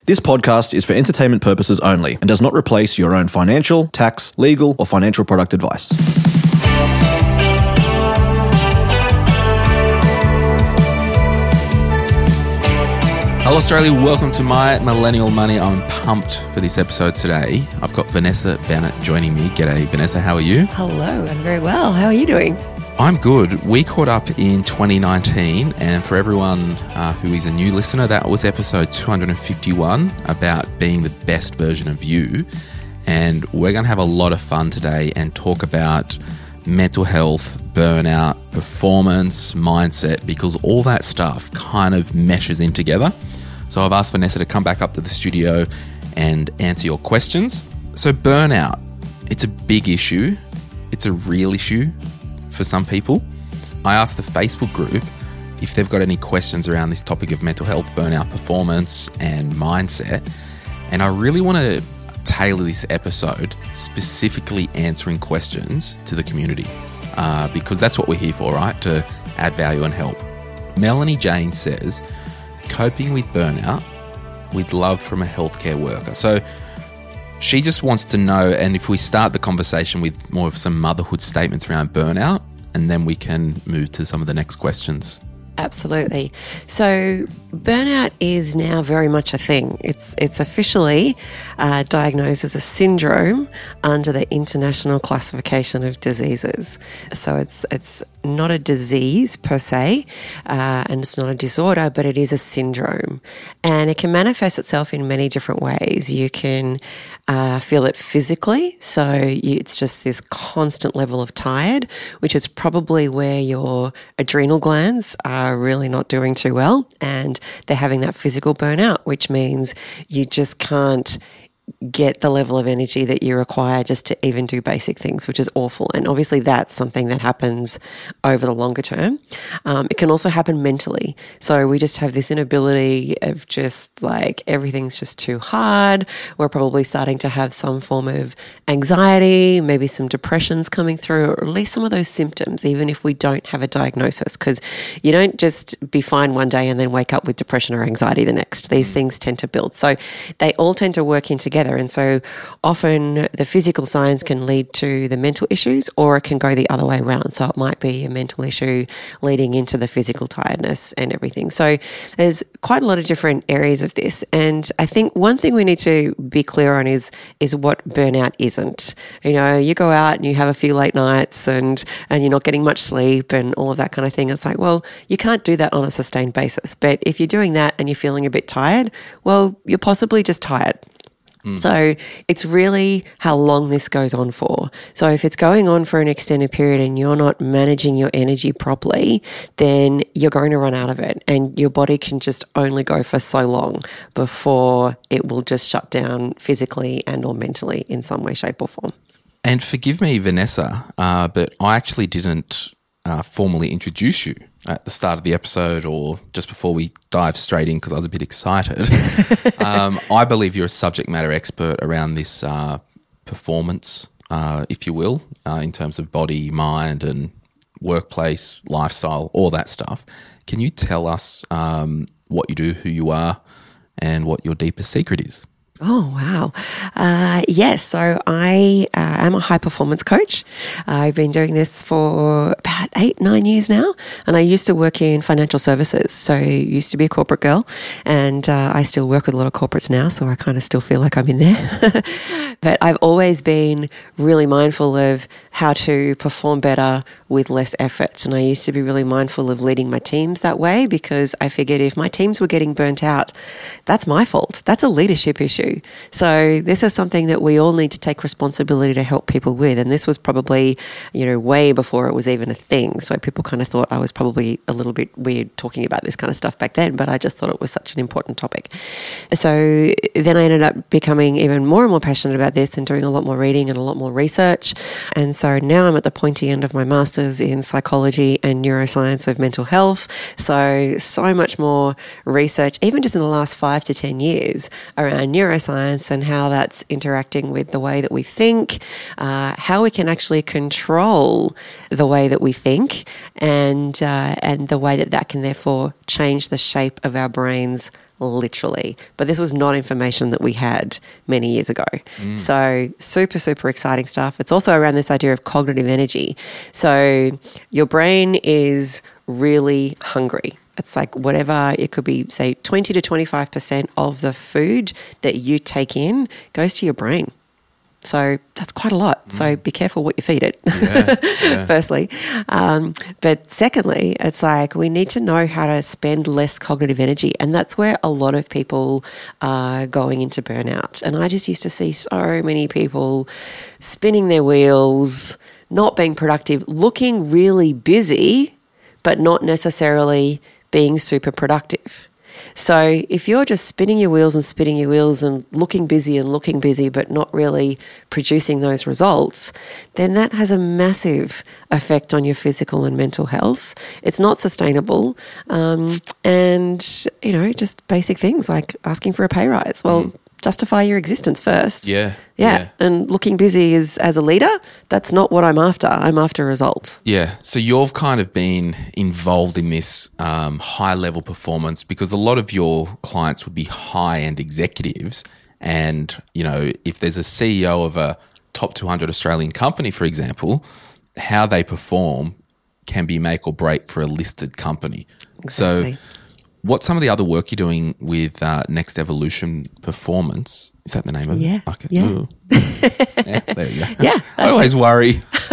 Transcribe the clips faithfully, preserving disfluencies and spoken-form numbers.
This podcast is for entertainment purposes only and does not replace your own financial, tax, legal, or financial product advice. Hello Australia, welcome to My Millennial Money. I'm pumped for this episode today. I've got Vanessa Bennett joining me. G'day Vanessa, how are you? Hello, I'm very well. How are you doing? I'm good. We caught up in twenty nineteen, and for everyone uh, who is a new listener, that was episode two hundred fifty-one about being the best version of you. And we're going to have a lot of fun today and talk about mental health, burnout, performance, mindset, because all that stuff kind of meshes in together. So I've asked Vanessa to come back up to the studio and answer your questions. So burnout, it's a big issue. It's a real issue for some people. I asked the Facebook group if they've got any questions around this topic of mental health, burnout, performance, and mindset. And I really want to tailor this episode specifically answering questions to the community uh, because that's what we're here for, right? To add value and help. Melanie Jane says, coping with burnout with love from a healthcare worker. So she just wants to know, and if we start the conversation with more of some motherhood statements around burnout, and then we can move to some of the next questions. Absolutely. So burnout is now very much a thing. It's it's officially uh, diagnosed as a syndrome under the International Classification of Diseases. So it's it's not a disease per se, uh, and it's not a disorder, but it is a syndrome. And it can manifest itself in many different ways. You can uh, feel it physically. So you, it's just this constant level of tired, which is probably where your adrenal glands are really not doing too well, and they're having that physical burnout, which means you just can't get the level of energy that you require just to even do basic things, which is awful. And obviously that's something that happens over the longer term. Um, it can also happen mentally. So we just have this inability of just like everything's just too hard. We're probably starting to have some form of anxiety, maybe some depressions coming through, or at least some of those symptoms, even if we don't have a diagnosis, because you don't just be fine one day and then wake up with depression or anxiety the next. These things tend to build. So they all tend to work in together. And so often the physical signs can lead to the mental issues, or it can go the other way around. So it might be a mental issue leading into the physical tiredness and everything. So there's quite a lot of different areas of this. And I think one thing we need to be clear on is, is what burnout isn't. You know, you go out and you have a few late nights and, and you're not getting much sleep and all of that kind of thing. It's like, well, you can't do that on a sustained basis. But if you're doing that and you're feeling a bit tired, well, you're possibly just tired. So it's really how long this goes on for. So if it's going on for an extended period and you're not managing your energy properly, then you're going to run out of it, and your body can just only go for so long before it will just shut down physically and or mentally in some way, shape or form. And forgive me, Vanessa, uh, but I actually didn't uh, formally introduce you at the start of the episode or just before we dive straight in because I was a bit excited. um, I believe you're a subject matter expert around this uh, performance, uh, if you will, uh, in terms of body, mind and workplace, lifestyle, all that stuff. Can you tell us um, what you do, who you are and what your deepest secret is? Oh, wow. Uh, yes, so I uh, am a high performance coach. I've been doing this for about eight, nine years now, and I used to work in financial services. So I used to be a corporate girl, and uh, I still work with a lot of corporates now, so I kind of still feel like I'm in there. But I've always been really mindful of how to perform better with less effort. And I used to be really mindful of leading my teams that way because I figured if my teams were getting burnt out, that's my fault. That's a leadership issue. So this is something that we all need to take responsibility to help people with. And this was probably, you know, way before it was even a thing. So people kind of thought I was probably a little bit weird talking about this kind of stuff back then, but I just thought it was such an important topic. So then I ended up becoming even more and more passionate about this and doing a lot more reading and a lot more research. And so now I'm at the pointy end of my master's in psychology and neuroscience of mental health. So, so much more research, even just in the last five to ten years around neuroscience and how that's interacting with the way that we think, uh, how we can actually control the way that we think, and uh, and the way that that can therefore change the shape of our brains literally. But this was not information that we had many years ago. Mm. So super, super exciting stuff. It's also around this idea of cognitive energy. So your brain is really hungry. It's like whatever, it could be, say, twenty to twenty-five percent of the food that you take in goes to your brain. So that's quite a lot. Mm. So be careful what you feed it, yeah, yeah. firstly. Um, but secondly, it's like we need to know how to spend less cognitive energy. And that's where a lot of people are going into burnout. And I just used to see so many people spinning their wheels, not being productive, looking really busy, but not necessarily being super productive. So if you're just spinning your wheels and spinning your wheels and looking busy and looking busy but not really producing those results, then that has a massive effect on your physical and mental health. It's not sustainable. Um, and, you know, just basic things like asking for a pay rise. Well, mm. justify your existence first. Yeah, yeah. Yeah. And looking busy is, as a leader, that's not what I'm after. I'm after results. Yeah. So you've kind of been involved in this um, high-level performance because a lot of your clients would be high-end executives. And, you know, if there's a C E O of a top two hundred Australian company, for example, how they perform can be make or break for a listed company. Exactly. So what's some of the other work you're doing with uh, Next Evolution Performance? Is that the name of yeah, it? Okay. Yeah. Yeah. There you go. Yeah. I always it. worry.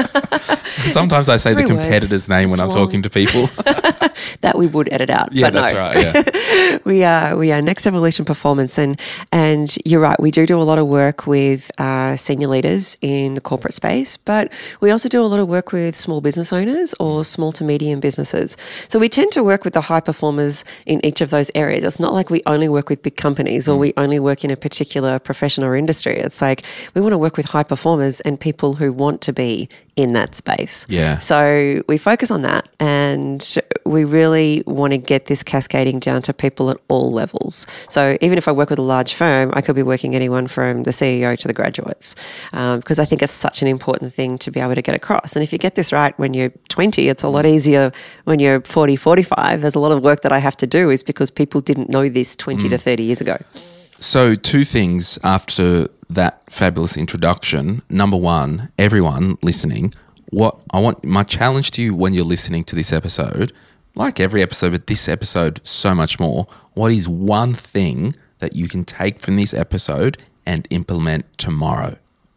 Sometimes I say Three the competitor's words. name when It's I'm long. talking to people. That we would edit out. Yeah, but that's no. right. Yeah. we are we are Next Evolution Performance, and and you're right. We do do a lot of work with uh, senior leaders in the corporate space, but we also do a lot of work with small business owners or small to medium businesses. So we tend to work with the high performers in each of those areas. It's not like we only work with big companies or mm. we only work in a particular profession or industry. It's like we want to work with high performers and people who want to be in that space. Yeah. So we focus on that, and we really want to get this cascading down to people at all levels. So even if I work with a large firm, I could be working anyone from the C E O to the graduates, um, because I think it's such an important thing to be able to get across. And if you get this right when you're twenty, it's a lot easier when you're forty, forty-five. There's a lot of work that I have to do is because people didn't know this twenty mm. to thirty years ago. So two things after that fabulous introduction. Number one, everyone listening, what I want, my challenge to you when you're listening to this episode, like every episode, but this episode so much more, what is one thing that you can take from this episode and implement tomorrow?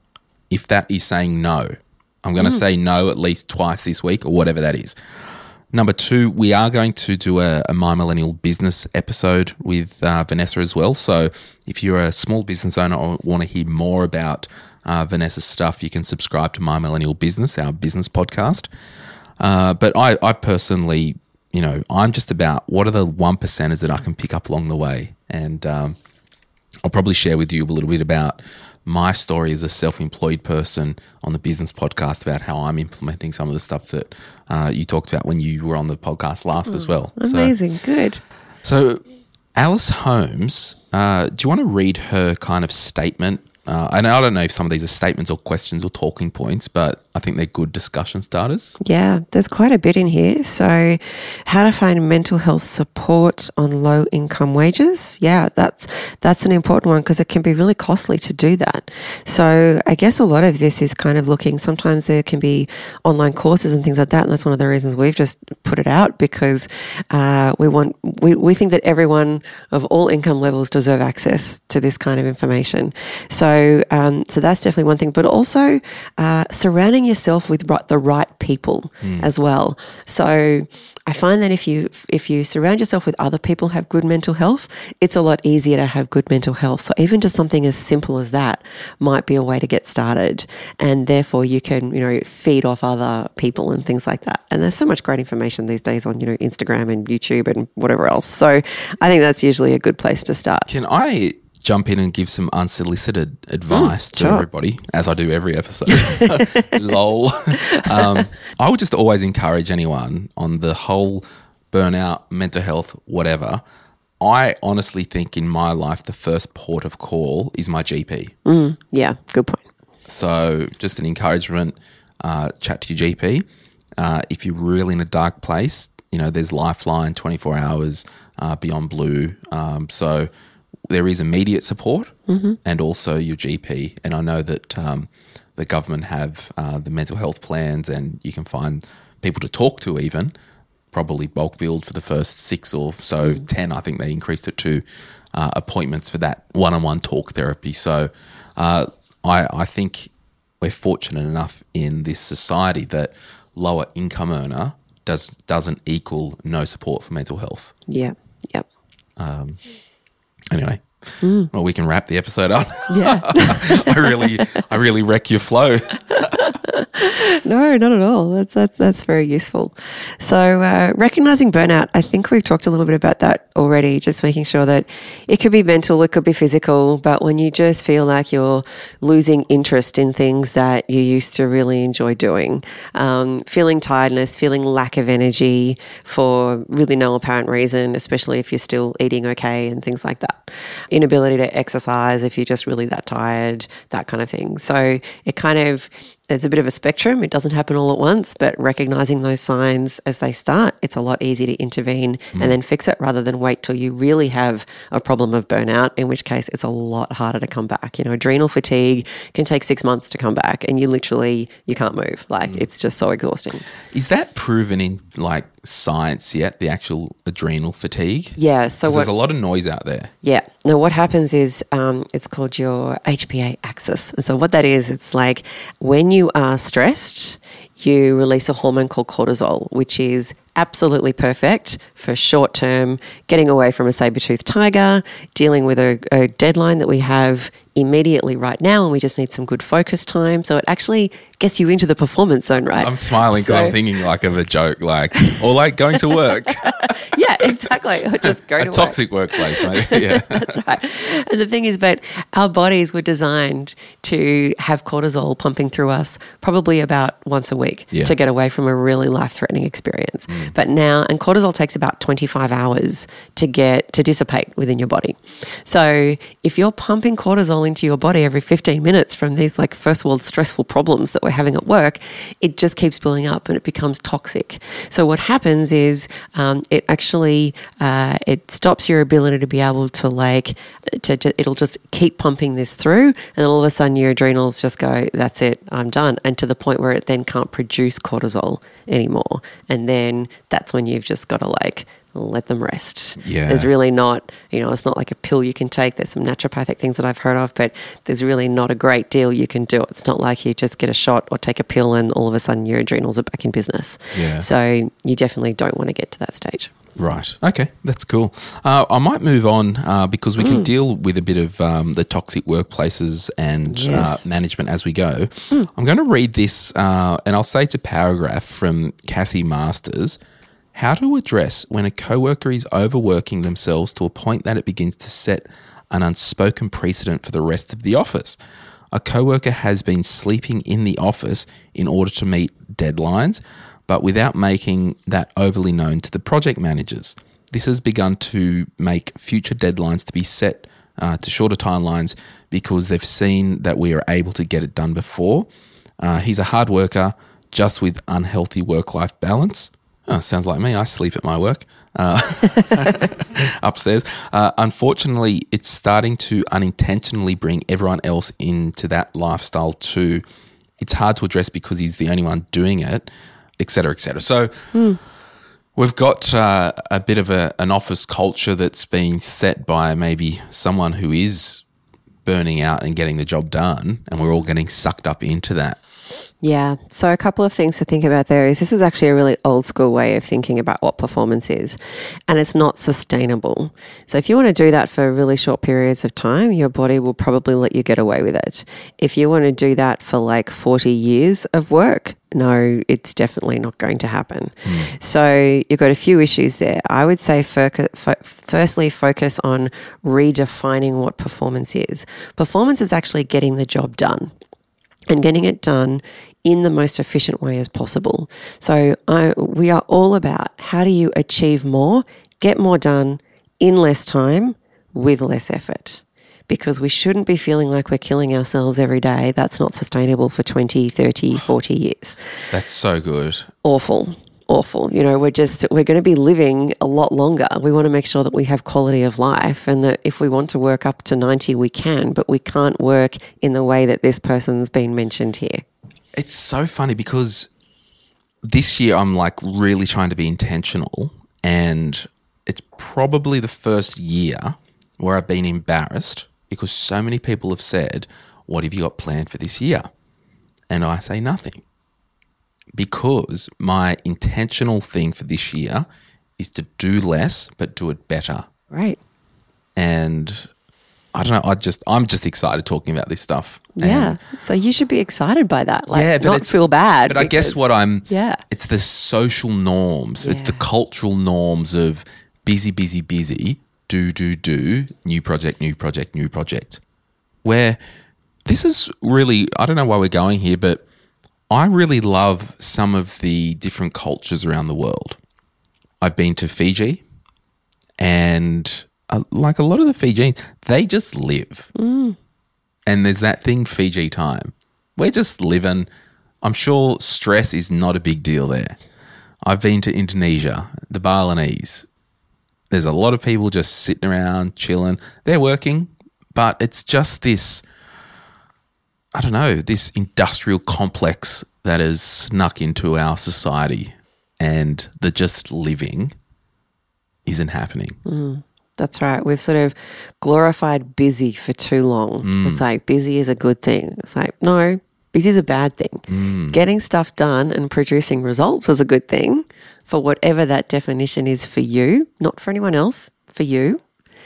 If that is saying no, I'm going to mm. say no at least twice this week or whatever that is. Number two, we are going to do a, a My Millennial Business episode with uh, Vanessa as well. So if you're a small business owner or want to hear more about uh, Vanessa's stuff, you can subscribe to My Millennial Business, our business podcast. Uh, but I, I personally, you know, I'm just about what are the one percenters that I can pick up along the way. And um, I'll probably share with you a little bit about my story as a self-employed person on the business podcast about how I'm implementing some of the stuff that uh, you talked about when you were on the podcast last oh, as well. Amazing. So, good. So Alice Holmes, uh, do you want to read her kind of statement? Uh, and I don't know if some of these are statements or questions or talking points, but I think they're good discussion starters. Yeah, there's quite a bit in here. So how to find mental health support on low income wages. Yeah, that's that's an important one because it can be really costly to do that. So I guess a lot of this is kind of looking, sometimes there can be online courses and things like that. And that's one of the reasons we've just put it out because uh, we want, we, we think that everyone of all income levels deserve access to this kind of information. So So, um, so that's definitely one thing, but also uh, surrounding yourself with the right people mm. as well. So I find that if you if you surround yourself with other people who have good mental health, it's a lot easier to have good mental health. So even just something as simple as that might be a way to get started, and therefore you can, you know, feed off other people and things like that. And there's so much great information these days on, you know, Instagram and YouTube and whatever else. So I think that's usually a good place to start. Can I jump in and give some unsolicited advice mm, to sure. everybody, as I do every episode? Lol. Um, I would just always encourage anyone on the whole burnout, mental health, whatever. I honestly think in my life the first port of call is my G P. Mm, yeah, good point. So just an encouragement, uh, chat to your G P. Uh, if you're really in a dark place, you know, there's Lifeline, twenty-four hours, uh, Beyond Blue. Um, so there is immediate support mm-hmm. and also your G P. And I know that um, the government have uh, the mental health plans, and you can find people to talk to even, probably bulk billed for the first six or so, mm. ten, I think they increased it to uh, appointments for that one-on-one talk therapy. So uh, I, I think we're fortunate enough in this society that lower income earner does, doesn't equal no support for mental health. Yeah, yep. Um, anyway, mm. well, we can wrap the episode up. Yeah. I really, I really wreck your flow. No, not at all. That's that's that's very useful. So uh, recognizing burnout, I think we've talked a little bit about that already, just making sure that it could be mental, it could be physical, but when you just feel like you're losing interest in things that you used to really enjoy doing, um, feeling tiredness, feeling lack of energy for really no apparent reason, especially if you're still eating okay and things like that, inability to exercise if you're just really that tired, that kind of thing. So it kind of, it's a bit of a spectrum. It doesn't happen all at once, but recognizing those signs as they start, it's a lot easier to intervene mm. and then fix it rather than wait till you really have a problem of burnout, in which case it's a lot harder to come back. You know, adrenal fatigue can take six months to come back and you literally, you can't move. Like mm. it's just so exhausting. Is that proven in like science yet, the actual adrenal fatigue? Yeah. So what, there's a lot of noise out there. Yeah. Now what happens is um, it's called your H P A axis. And so what that is, it's like when you are stressed, you release a hormone called cortisol, which is absolutely perfect for short-term getting away from a saber-toothed tiger, dealing with a, a deadline that we have immediately right now, and we just need some good focus time. So it actually gets you into the performance zone, right? I'm smiling because so, I'm thinking like of a joke, like, or like going to work. Yeah, exactly. Or just go a to toxic work. workplace, maybe. Yeah. That's right. And the thing is, but our bodies were designed to have cortisol pumping through us probably about once a week yeah. to get away from a really life-threatening experience. Mm. But now, and cortisol takes about twenty-five hours to get to dissipate within your body. So if you're pumping cortisol into your body every fifteen minutes from these like first world stressful problems that we're having at work, it just keeps building up and it becomes toxic. So what happens is um, it actually uh, it stops your ability to be able to like to, to it'll just keep pumping this through, and then all of a sudden your adrenals just go, that's it, I'm done, and to the point where it then can't produce cortisol anymore, and then that's when you've just got to like let them rest. Yeah. There's really not, you know, it's not like a pill you can take. There's some naturopathic things that I've heard of, but there's really not a great deal you can do. It's not like you just get a shot or take a pill and all of a sudden your adrenals are back in business. Yeah. So you definitely don't want to get to that stage. Right. Okay. That's cool. Uh, I might move on uh, because we mm. can deal with a bit of um, the toxic workplaces and yes. uh, management as we go. Mm. I'm going to read this uh, and I'll say it's a paragraph from Cassie Masters. How to address when a coworker is overworking themselves to a point that it begins to set an unspoken precedent for the rest of the office. A coworker has been sleeping in the office in order to meet deadlines, but without making that overly known to the project managers. This has begun to make future deadlines to be set uh, to shorter timelines because they've seen that we are able to get it done before. Uh, he's a hard worker, just with unhealthy work-life balance. Oh, sounds like me. I sleep at my work uh, upstairs. Uh, unfortunately, it's starting to unintentionally bring everyone else into that lifestyle too. It's hard to address because he's the only one doing it, et cetera, et cetera. So mm. we've got uh, a bit of a, an office culture that's been set by maybe someone who is burning out and getting the job done, and we're all getting sucked up into that. Yeah. So a couple of things to think about there is this is actually a really old school way of thinking about what performance is, and it's not sustainable. So if you want to do that for really short periods of time, your body will probably let you get away with it. If you want to do that for like forty years of work, no, it's definitely not going to happen. Mm. So you've got a few issues there. I would say focus, fo- firstly, focus on redefining what performance is. Performance is actually getting the job done, and getting it done in the most efficient way as possible. So I, we are all about how do you achieve more, get more done in less time with less effort, because we shouldn't be feeling like we're killing ourselves every day. That's not sustainable for twenty, thirty, forty years. That's so good. Awful. awful. You know, we're just, we're going to be living a lot longer. We want to make sure that we have quality of life, and that if we want to work up to ninety, we can, but we can't work in the way that this person's been mentioned here. It's so funny because this year I'm like really trying to be intentional, and it's probably the first year where I've been embarrassed because so many people have said, what have you got planned for this year? And I say nothing, because my intentional thing for this year is to do less but do it better. Right. And I don't know, I just I'm just excited talking about this stuff. Yeah. And so you should be excited by that. Like, yeah, but not it's, feel bad. But I guess what I'm yeah. it's the social norms. Yeah. It's the cultural norms of busy, busy, busy, do, do, do, new project, new project, new project. Where this is really, I don't know why we're going here, but I really love some of the different cultures around the world. I've been to Fiji, and uh, like a lot of the Fijians, they just live. Mm. And there's that thing, Fiji time. We're just living. I'm sure stress is not a big deal there. I've been to Indonesia, the Balinese. There's a lot of people just sitting around, chilling. They're working, but it's just this, I don't know, this industrial complex that has snuck into our society, and the just living isn't happening. Mm, that's right. We've sort of glorified busy for too long. Mm. It's like busy is a good thing. It's like, no, busy is a bad thing. Mm. Getting stuff done and producing results is a good thing for whatever that definition is for you, not for anyone else, for you.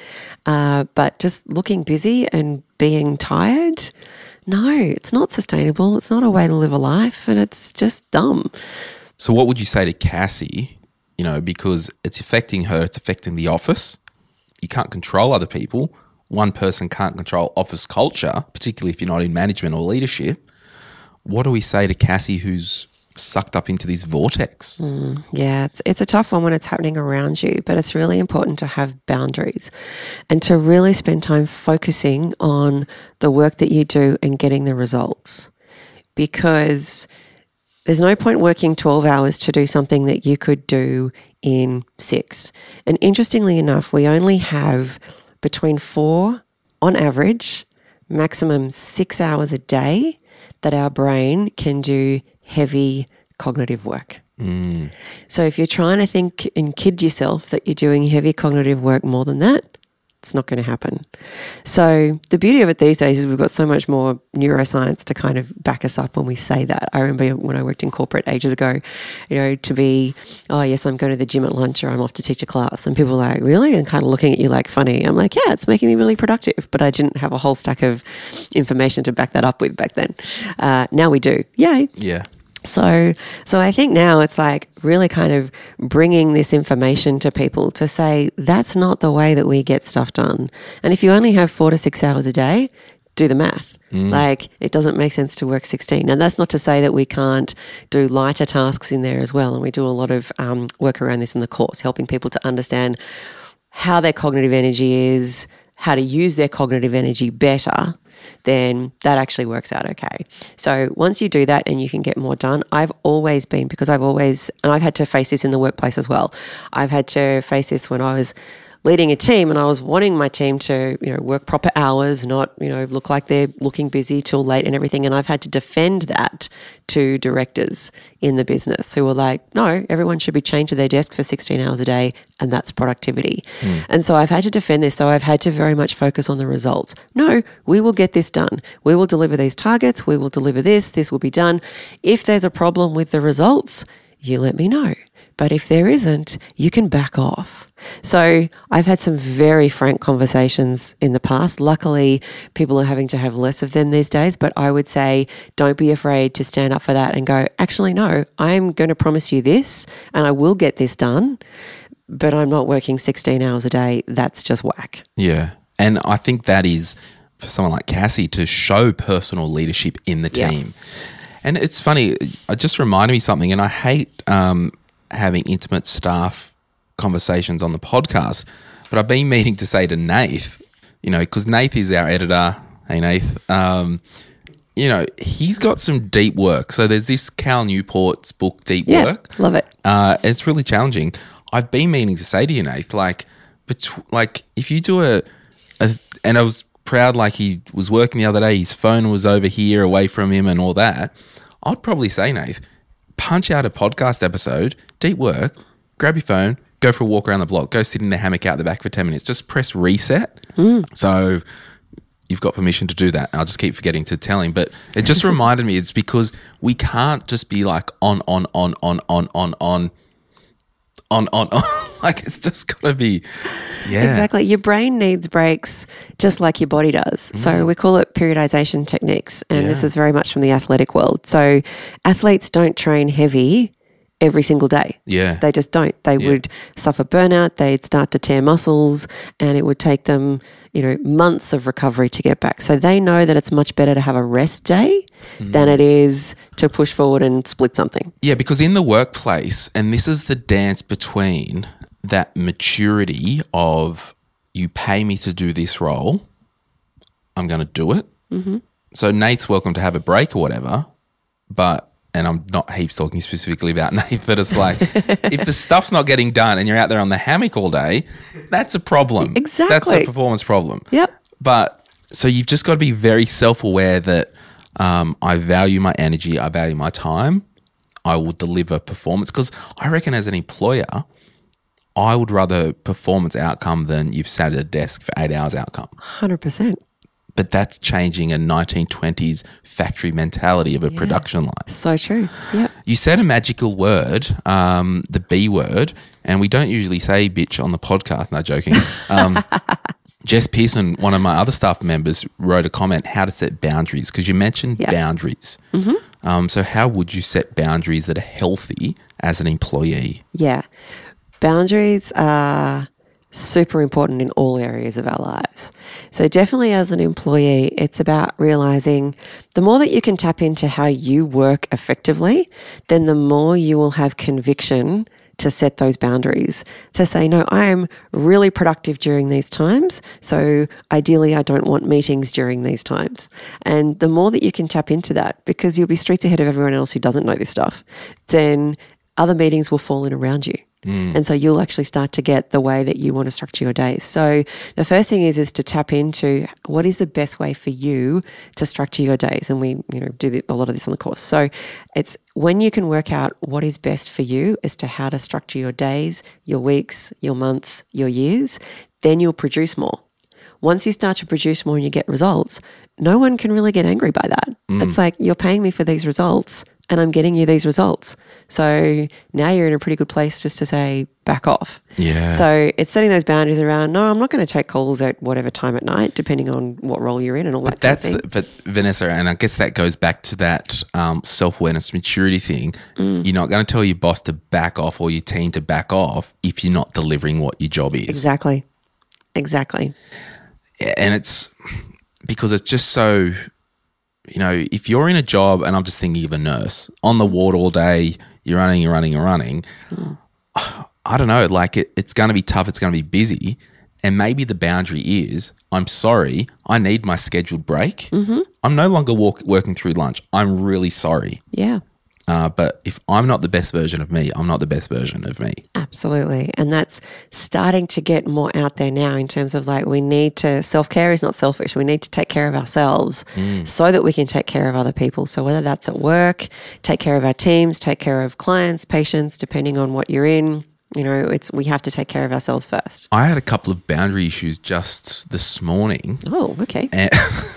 Uh, but just looking busy and being tired, no, it's not sustainable. It's not a way to live a life, and it's just dumb. So what would you say to Cassie, you know, because it's affecting her, it's affecting the office. You can't control other people. One person can't control office culture, particularly if you're not in management or leadership. What do we say to Cassie who's sucked up into this vortex? Mm, yeah, it's, it's a tough one when it's happening around you, but it's really important to have boundaries and to really spend time focusing on the work that you do and getting the results, because there's no point working twelve hours to do something that you could do in six. And interestingly enough, we only have between four, on average, maximum six hours a day that our brain can do heavy cognitive work. Mm. So if you're trying to think and kid yourself that you're doing heavy cognitive work more than that, it's not going to happen. So the beauty of it these days is we've got so much more neuroscience to kind of back us up when we say that. I remember when I worked in corporate ages ago, you know, to be, oh yes, I'm going to the gym at lunch, or I'm off to teach a class. And people were like, really? And kind of looking at you like funny. I'm like, yeah, it's making me really productive. But I didn't have a whole stack of information to back that up with back then. Uh, now we do. Yay. Yeah. So, so I think now it's like really kind of bringing this information to people to say that's not the way that we get stuff done. And if you only have four to six hours a day, do the math. Mm. Like, it doesn't make sense to work sixteen. And that's not to say that we can't do lighter tasks in there as well. And we do a lot of um, work around this in the course, helping people to understand how their cognitive energy is, how to use their cognitive energy better, then that actually works out okay. So once you do that and you can get more done, I've always been, because I've always, and I've had to face this in the workplace as well. I've had to face this when I was leading a team and I was wanting my team to, you know, work proper hours, not, you know, look like they're looking busy till late and everything. And I've had to defend that to directors in the business who were like, no, everyone should be chained to their desk for sixteen hours a day, and that's productivity. Mm. And so I've had to defend this. So I've had to very much focus on the results. No, we will get this done. We will deliver these targets. We will deliver this. This will be done. If there's a problem with the results, you let me know. But if there isn't, you can back off. So I've had some very frank conversations in the past. Luckily, people are having to have less of them these days. But I would say don't be afraid to stand up for that and go, actually, no, I'm going to promise you this and I will get this done, but I'm not working sixteen hours a day. That's just whack. Yeah. And I think that is for someone like Cassie to show personal leadership in the team. Yeah. And it's funny, it just reminded me something, and I hate um, having intimate staff conversations on the podcast, but I've been meaning to say to Nath, you know, because Nath is our editor. Hey, Nath. Um, you know, he's got some deep work. So there's this Cal Newport's book, Deep Yeah, Work. love it. Uh, it's really challenging. I've been meaning to say to you, Nath, like, bet- like if you do a, a, and I was proud, like he was working the other day, his phone was over here away from him and all that. I'd probably say, Nath, punch out a podcast episode, deep work, grab your phone, go for a walk around the block, go sit in the hammock out the back for ten minutes, just press reset. Mm. So you've got permission to do that. I'll just keep forgetting to tell him. But it just reminded me, it's because we can't just be like on, on, on, on, on, on, on, on, on, on. Like it's just got to be, yeah. Exactly. Your brain needs breaks just like your body does. Mm. So we call it periodization techniques. And yeah. this is very much from the athletic world. So athletes don't train heavy every single day. Yeah. They just don't. They yeah. would suffer burnout. They'd start to tear muscles and it would take them, you know, months of recovery to get back. So they know that it's much better to have a rest day mm. than it is to push forward and split something. Yeah, because in the workplace, and this is the dance between that maturity of you pay me to do this role, I'm going to do it. Mm-hmm. So Nate's welcome to have a break or whatever, but and I'm not heaps talking specifically about Nate, but it's like if the stuff's not getting done and you're out there on the hammock all day, that's a problem. Exactly. That's a performance problem. Yep. But so you've just got to be very self-aware that um, I value my energy, I value my time, I will deliver performance. Because I reckon as an employer, I would rather performance outcome than you've sat at a desk for eight hours outcome. one hundred percent. But that's changing a nineteen twenties factory mentality of a yeah. production line. So true. Yep. You said a magical word, um, the B word, and we don't usually say bitch on the podcast. No, joking. Um, Jess Pearson, one of my other staff members, wrote a comment, how to set boundaries, because you mentioned yep. boundaries. Mm-hmm. Um, so how would you set boundaries that are healthy as an employee? Yeah. Boundaries are super important in all areas of our lives. So definitely as an employee, it's about realizing the more that you can tap into how you work effectively, then the more you will have conviction to set those boundaries, to say, no, I am really productive during these times. So ideally, I don't want meetings during these times. And the more that you can tap into that, because you'll be streets ahead of everyone else who doesn't know this stuff, then other meetings will fall in around you. Mm. And so you'll actually start to get the way that you want to structure your days. So the first thing is is to tap into what is the best way for you to structure your days. And we, you know, do the, a lot of this on the course. So it's when you can work out what is best for you as to how to structure your days, your weeks, your months, your years, then you'll produce more. Once you start to produce more and you get results, no one can really get angry by that. Mm. It's like, you're paying me for these results and I'm getting you these results. So now you're in a pretty good place just to say, back off. Yeah. So it's setting those boundaries around, no, I'm not going to take calls at whatever time at night, depending on what role you're in and all but that that's kind of thing. The, but Vanessa, and I guess that goes back to that um, self-awareness, maturity thing. Mm. You're not going to tell your boss to back off or your team to back off if you're not delivering what your job is. Exactly. Exactly. And it's because it's just so, you know, if you're in a job, and I'm just thinking of a nurse, on the ward all day, you're running, you're running, you're running. Mm. I don't know, like it, it's going to be tough, it's going to be busy. And maybe the boundary is, I'm sorry, I need my scheduled break. Mm-hmm. I'm no longer walk, working through lunch. I'm really sorry. Yeah. Uh, but if I'm not the best version of me, I'm not the best version of me. Absolutely. And that's starting to get more out there now in terms of like, we need to, self-care is not selfish. We need to take care of ourselves mm. so that we can take care of other people. So whether that's at work, take care of our teams, take care of clients, patients, depending on what you're in, you know, it's, we have to take care of ourselves first. I had a couple of boundary issues just this morning. Oh, okay. And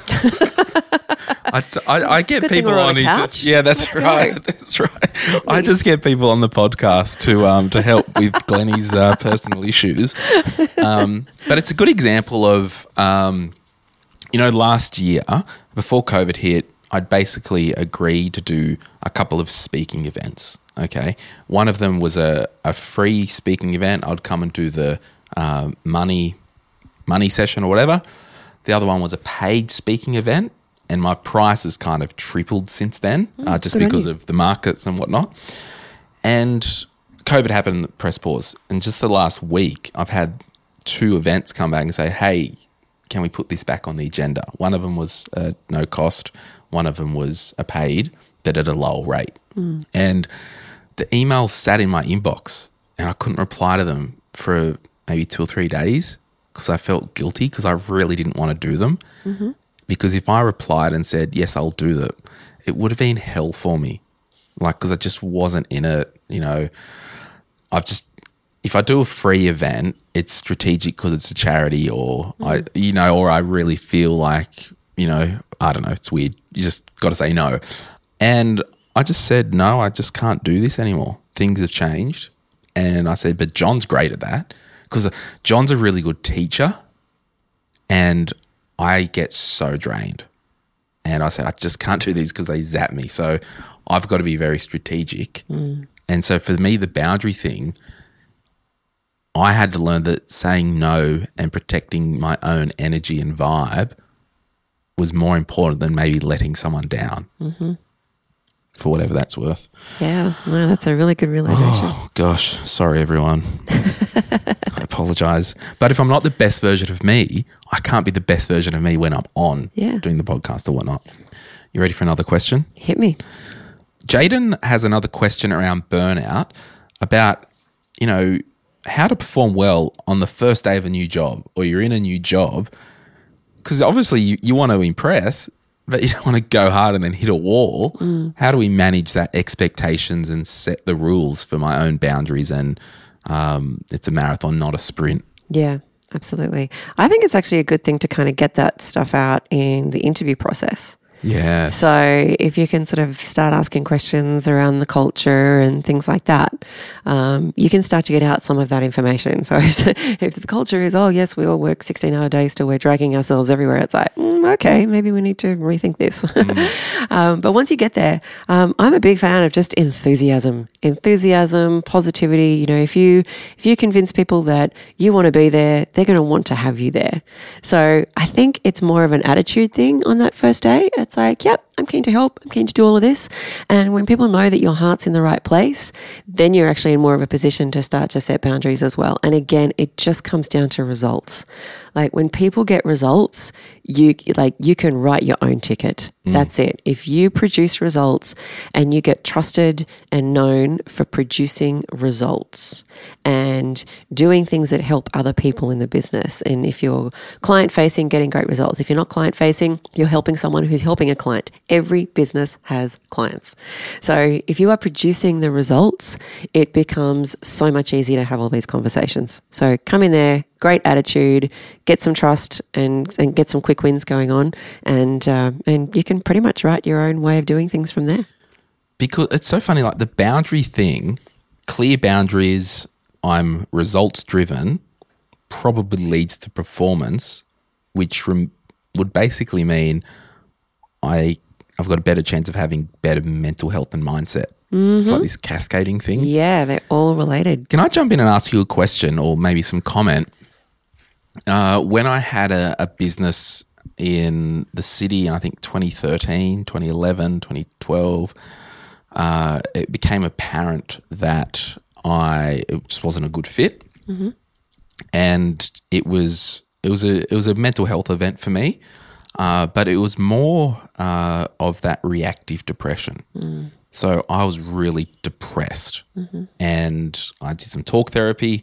I, I, I get Good people on, on who just, yeah, that's Let's right. go. That's right. I just get people on the podcast to um to help with Glennie's uh, personal issues. Um, but it's a good example of, um, you know, last year before COVID hit, I'd basically agreed to do a couple of speaking events. Okay. One of them was a, a free speaking event. I'd come and do the uh, money money session or whatever. The other one was a paid speaking event, and my price has kind of tripled since then, mm, uh, just because of the markets and whatnot. And COVID happened, and the press pause. And just the last week, I've had two events come back and say, hey, can we put this back on the agenda? One of them was uh, no cost. One of them was a paid, but at a lower rate. Mm. And the emails sat in my inbox and I couldn't reply to them for maybe two or three days because I felt guilty because I really didn't want to do them. Mm-hmm. Because if I replied and said, yes, I'll do that, it would have been hell for me. Like, because I just wasn't in it, you know. I've just, if I do a free event, it's strategic because it's a charity or, mm. I, you know, or I really feel like, you know, I don't know, it's weird. You just got to say no. And I just said, no, I just can't do this anymore. Things have changed. And I said, but John's great at that because John's a really good teacher and I get so drained. And I said, I just can't do these because they zap me. So I've got to be very strategic. Mm. And so for me, the boundary thing, I had to learn that saying no and protecting my own energy and vibe was more important than maybe letting someone down. Mm-hmm. For whatever that's worth. Yeah, no, that's a really good realization. Oh, gosh. Sorry, everyone. I apologise. But if I'm not the best version of me, I can't be the best version of me when I'm on yeah. doing the podcast or whatnot. You ready for another question? Hit me. Jaden has another question around burnout about, you know, how to perform well on the first day of a new job or you're in a new job because obviously you, you want to impress but you don't want to go hard and then hit a wall. Mm. How do we manage that expectations and set the rules for my own boundaries? And um, it's a marathon, not a sprint. Yeah, absolutely. I think it's actually a good thing to kind of get that stuff out in the interview process. Yes. So if you can sort of start asking questions around the culture and things like that, um, you can start to get out some of that information. So if the culture is, oh, yes, we all work sixteen-hour days till we're dragging ourselves everywhere, it's like, mm, okay, maybe we need to rethink this. Mm. um, but once you get there, um, I'm a big fan of just enthusiasm. Enthusiasm, positivity. You know, if you if you convince people that you want to be there, they're going to want to have you there. So I think it's more of an attitude thing on that first day. It's like, yep, I'm keen to help. I'm keen to do all of this. And when people know that your heart's in the right place, then you're actually in more of a position to start to set boundaries as well. And again, it just comes down to results. Like when people get results, you like you can write your own ticket. Mm. That's it. If you produce results and you get trusted and known for producing results and doing things that help other people in the business. And if you're client facing, getting great results. If you're not client facing, you're helping someone who's helping a client. Every business has clients. So if you are producing the results, it becomes so much easier to have all these conversations. So come in there, great attitude, get some trust and, and get some quick wins going on. And, uh, and you can pretty much write your own way of doing things from there. Because it's so funny, like the boundary thing, clear boundaries, I'm results driven, probably leads to performance, which rem- would basically mean I, I've got a better chance of having better mental health and mindset. Mm-hmm. It's like this cascading thing. Yeah, they're all related. Can I jump in and ask you a question or maybe some comment? Uh, when I had a, a business in the city in I think twenty thirteen, twenty eleven, twenty twelve, uh, it became apparent that I it just wasn't a good fit, mm-hmm. and it was it was a it was a mental health event for me, uh, but it was more uh, of that reactive depression. Mm. So I was really depressed, mm-hmm. and I did some talk therapy.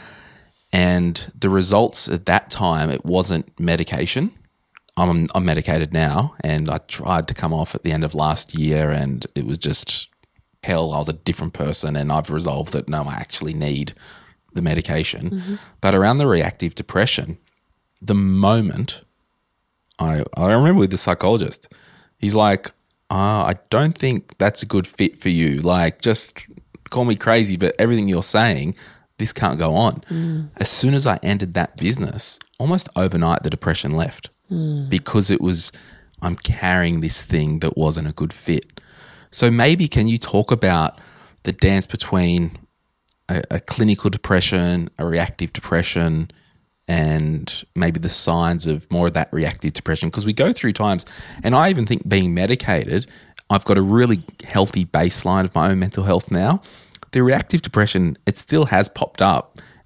And the results at that time, it wasn't medication. I'm, I'm medicated now, and I tried to come off at the end of last year, and it was just hell. I was a different person, and I've resolved that, no, I actually need the medication. Mm-hmm. But around the reactive depression, the moment I, I remember with the psychologist, he's like, uh, I don't think that's a good fit for you. Like, just call me crazy, but everything you're saying, this can't go on. Mm. As soon as I ended that business, almost overnight, the depression left mm. because it was, I'm carrying this thing that wasn't a good fit. So maybe can you talk about the dance between a, a clinical depression, a reactive depression, and maybe the signs of more of that reactive depression? Because we go through times, and I even think being medicated, I've got a really healthy baseline of my own mental health now. The reactive depression, it still has popped up,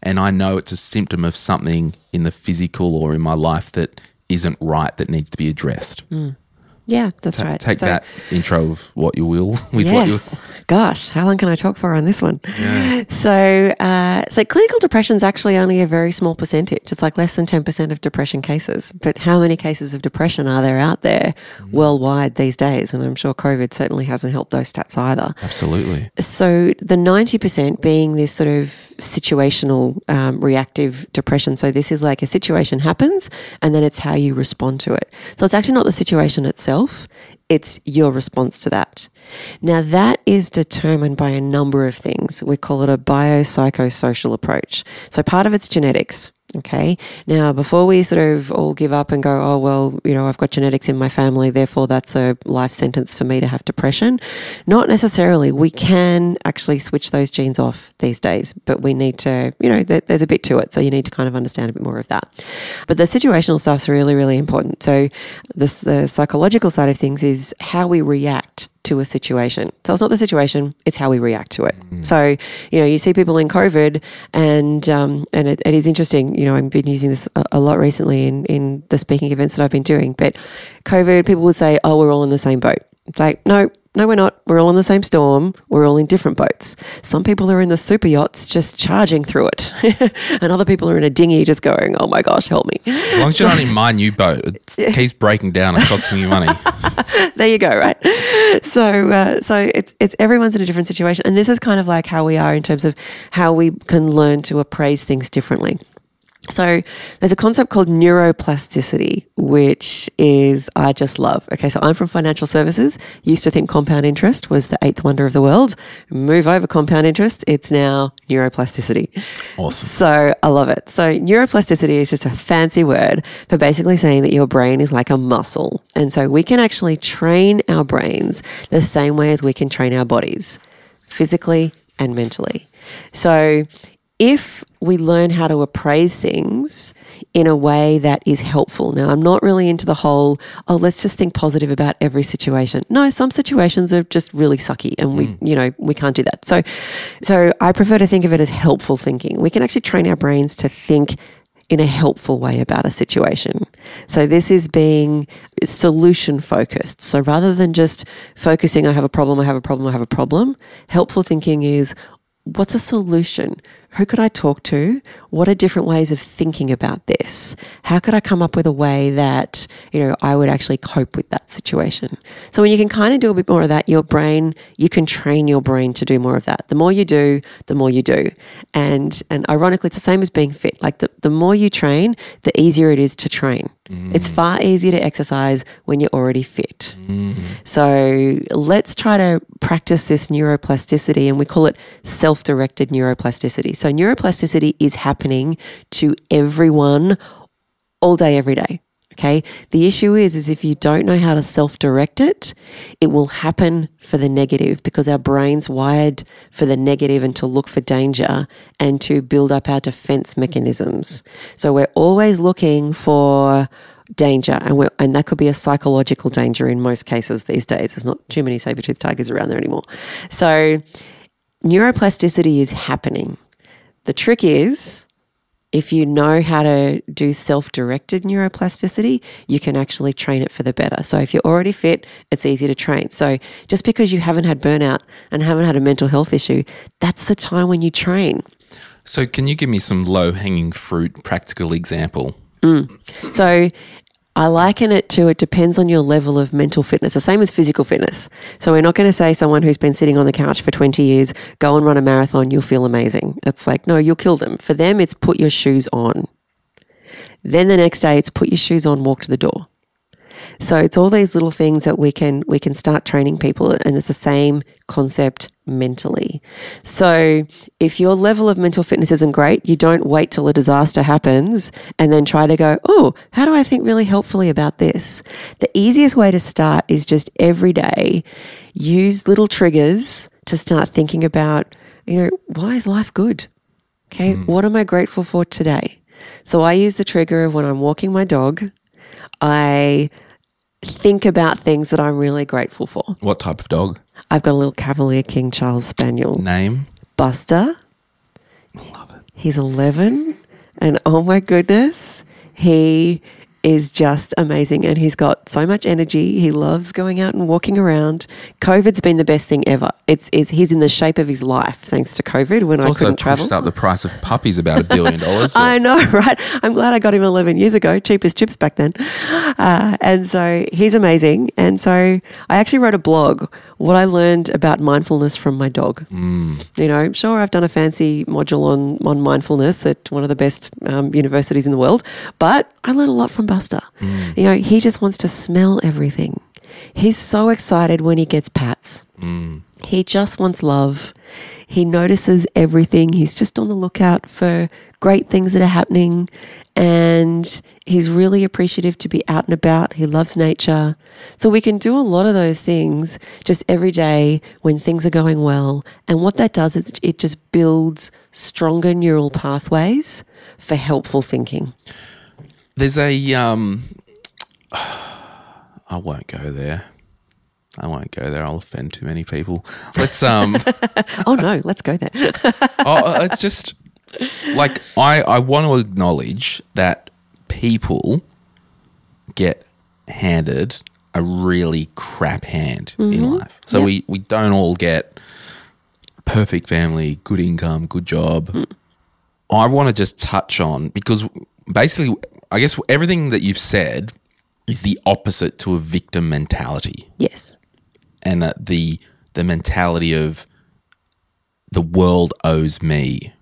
and I know it's a symptom of something in the physical or in my life that isn't right, that needs to be addressed. Mm. Yeah, that's Ta- right. Take So- that intro of what you will with yes. what you. Gosh, how long can I talk for on this one? Yeah. So, uh, so clinical depression is actually only a very small percentage. It's like less than ten percent of depression cases. But how many cases of depression are there out there mm. worldwide these days? And I'm sure COVID certainly hasn't helped those stats either. Absolutely. So the ninety percent being this sort of situational um, reactive depression. So this is like a situation happens and then it's how you respond to it. So it's actually not the situation itself. It's your response to that. Now, that is determined by a number of things. We call it a biopsychosocial approach. So part of it's genetics. Okay. Now, before we sort of all give up and go, oh, well, you know, I've got genetics in my family, therefore that's a life sentence for me to have depression. Not necessarily. We can actually switch those genes off these days, but we need to, you know, th- there's a bit to it. So you need to kind of understand a bit more of that. But the situational stuff's really, really important. So this, the psychological side of things is how we react to a situation. So it's not the situation, it's how we react to it. Mm. So, you know, you see people in COVID and um, and it, it is interesting, you know, I've been using this a, a lot recently in, in the speaking events that I've been doing, but COVID, people will say, oh, we're all in the same boat. It's like, no, no, we're not. We're all in the same storm. We're all in different boats. Some people are in the super yachts just charging through it. And other people are in a dinghy just going, oh my gosh, help me. As long as you're not in my new boat, it yeah. keeps breaking down and costing you money. There you go, right? So uh, so it's it's everyone's in a different situation. And this is kind of like how we are in terms of how we can learn to appraise things differently. So there's a concept called neuroplasticity, which is, I just love. Okay, so I'm from financial services. Used to think compound interest was the eighth wonder of the world. Move over compound interest. It's now neuroplasticity. Awesome. So I love it. So neuroplasticity is just a fancy word for basically saying that your brain is like a muscle. And so we can actually train our brains the same way as we can train our bodies, physically and mentally. So if we learn how to appraise things in a way that is helpful. Now, I'm not really into the whole, oh, let's just think positive about every situation. No, some situations are just really sucky and we, mm. you know, we can't do that. So, so I prefer to think of it as helpful thinking. We can actually train our brains to think in a helpful way about a situation. So this is being solution focused. So rather than just focusing, I have a problem, I have a problem, I have a problem, helpful thinking is, what's a solution? Who could I talk to? What are different ways of thinking about this? How could I come up with a way that, you know, I would actually cope with that situation? So when you can kind of do a bit more of that, your brain, you can train your brain to do more of that. The more you do, the more you do. And and ironically, it's the same as being fit. Like the, the more you train, the easier it is to train. Mm. It's far easier to exercise when you're already fit. Mm. So let's try to practice this neuroplasticity, and we call it self-directed neuroplasticity. So neuroplasticity is happening to everyone all day, every day. Okay. The issue is, is if you don't know how to self-direct it, it will happen for the negative because our brain's wired for the negative and to look for danger and to build up our defense mechanisms. So we're always looking for danger, and we're, and that could be a psychological danger in most cases these days. There's not too many saber-toothed tigers around there anymore. So neuroplasticity is happening. The trick is, if you know how to do self-directed neuroplasticity, you can actually train it for the better. So if you're already fit, it's easy to train. So just because you haven't had burnout and haven't had a mental health issue, that's the time when you train. So can you give me some low-hanging fruit practical example? Mm. So I liken it to, it depends on your level of mental fitness, the same as physical fitness. So we're not going to say someone who's been sitting on the couch for twenty years, go and run a marathon, you'll feel amazing. It's like, no, you'll kill them. For them, it's put your shoes on. Then the next day, it's put your shoes on, walk to the door. So it's all these little things that we can we can start training people, and it's the same concept mentally. So if your level of mental fitness isn't great, you don't wait till a disaster happens and then try to go, oh, how do I think really helpfully about this? The easiest way to start is just every day use little triggers to start thinking about, you know, why is life good? Okay, mm. What am I grateful for today? So I use the trigger of when I'm walking my dog, I think about things that I'm really grateful for. What type of dog? I've got a little Cavalier King Charles Spaniel. Name? Buster. Love it. He's eleven, and oh my goodness, he is just amazing, and he's got so much energy. He loves going out and walking around. COVID's been the best thing ever. It's, it's he's in the shape of his life thanks to COVID when It's I also couldn't travel. pushed up the price of puppies about a billion dollars. I know, right? I'm glad I got him eleven years ago, cheap as chips back then. Uh, and so he's amazing. And so I actually wrote a blog, what I learned about mindfulness from my dog. Mm. You know, sure, I've done a fancy module on, on mindfulness at one of the best um, universities in the world, but I learned a lot from Buster. Mm. You know, he just wants to smell everything. He's so excited when he gets pats. Mm. He just wants love. He notices everything. He's just on the lookout for great things that are happening, and he's really appreciative to be out and about. He loves nature. So we can do a lot of those things just every day when things are going well. And what that does is it just builds stronger neural pathways for helpful thinking. There's a, um, I won't go there. I won't go there. I'll offend too many people. Let's, um, oh no, let's go there. oh, it's just like, I, I want to acknowledge that people get handed a really crap hand mm-hmm. in life. So yep. we, we don't all get perfect family, good income, good job. Mm. I want to just touch on, because basically, I guess everything that you've said is the opposite to a victim mentality. Yes. And uh, the the mentality of the world owes me.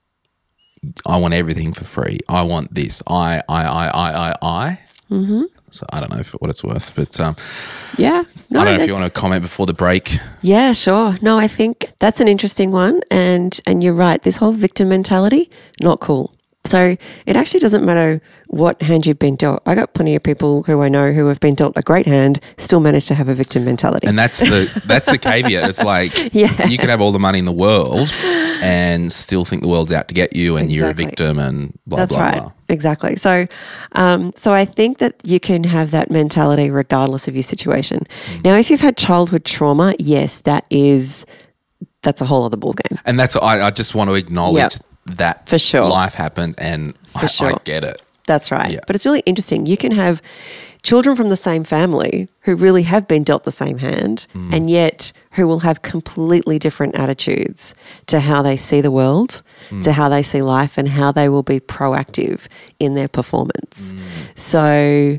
I want everything for free. I want this. I, I, I, I, I, I. Mm-hmm. So I don't know for what it's worth, but um, yeah. No, I don't know if you want to comment before the break. Yeah, sure. No, I think that's an interesting one, and and you're right. This whole victim mentality, not cool. So it actually doesn't matter what hand you've been dealt. I got plenty of people who I know who have been dealt a great hand, still managed to have a victim mentality. And that's the that's the caveat. It's like yeah. you could have all the money in the world and still think the world's out to get you, and exactly. you're a victim, and blah that's blah right. blah. Exactly. So, um, so I think that you can have that mentality regardless of your situation. Mm. Now, if you've had childhood trauma, yes, that is that's a whole other ballgame. And that's I, I just want to acknowledge. Yep. That for sure life happens, and for I, sure. I get it. That's right. Yeah. But it's really interesting. You can have children from the same family who really have been dealt the same hand mm. and yet who will have completely different attitudes to how they see the world, mm. to how they see life, and how they will be proactive in their performance. Mm. So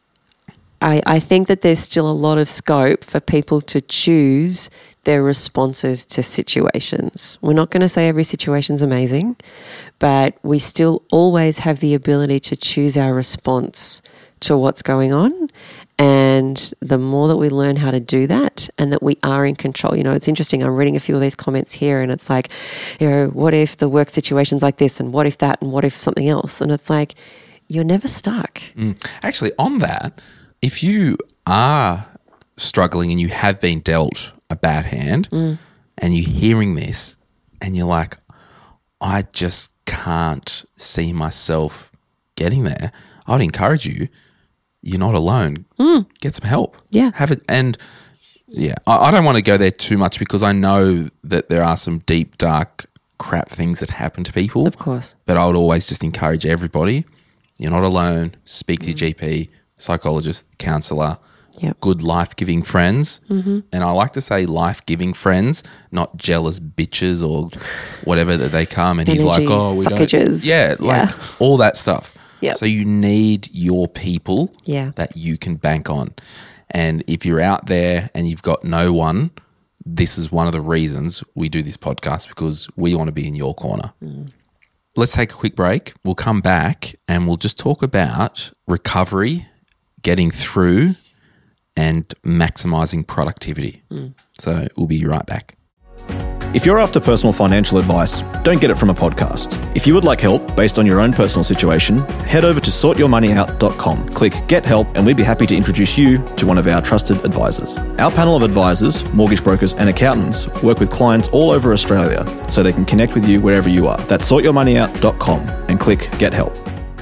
I, I think that there's still a lot of scope for people to choose their responses to situations. We're not going to say every situation's amazing, but we still always have the ability to choose our response to what's going on. And the more that we learn how to do that and that we are in control, you know, it's interesting. I'm reading a few of these comments here and it's like, you know, what if the work situation's like this, and what if that, and what if something else? And it's like, you're never stuck. Mm. Actually, on that, if you are struggling and you have been dealt a bad hand mm. and you're hearing this and you're like, I just can't see myself getting there, I would encourage you, you're not alone. Mm. Get some help. Yeah. Have it. And yeah, I, I don't want to go there too much because I know that there are some deep, dark, crap things that happen to people. Of course. But I would always just encourage everybody, you're not alone. Speak to your G P, psychologist, counsellor, yep. good life-giving friends. Mm-hmm. And I like to say life-giving friends, not jealous bitches or whatever that they come and Energy he's like, oh, we suckages. don't. Yeah, like yeah. all that stuff. Yep. So you need your people yeah. that you can bank on. And if you're out there and you've got no one, this is one of the reasons we do this podcast, because we want to be in your corner. Mm. Let's take a quick break. We'll come back and we'll just talk about recovery, getting through, and maximising productivity. Mm. So we'll be right back. If you're after personal financial advice, don't get it from a podcast. If you would like help based on your own personal situation, head over to sort your money out dot com. Click Get Help and we'd be happy to introduce you to one of our trusted advisors. Our panel of advisors, mortgage brokers and accountants work with clients all over Australia so they can connect with you wherever you are. That's sort your money out dot com and click Get Help.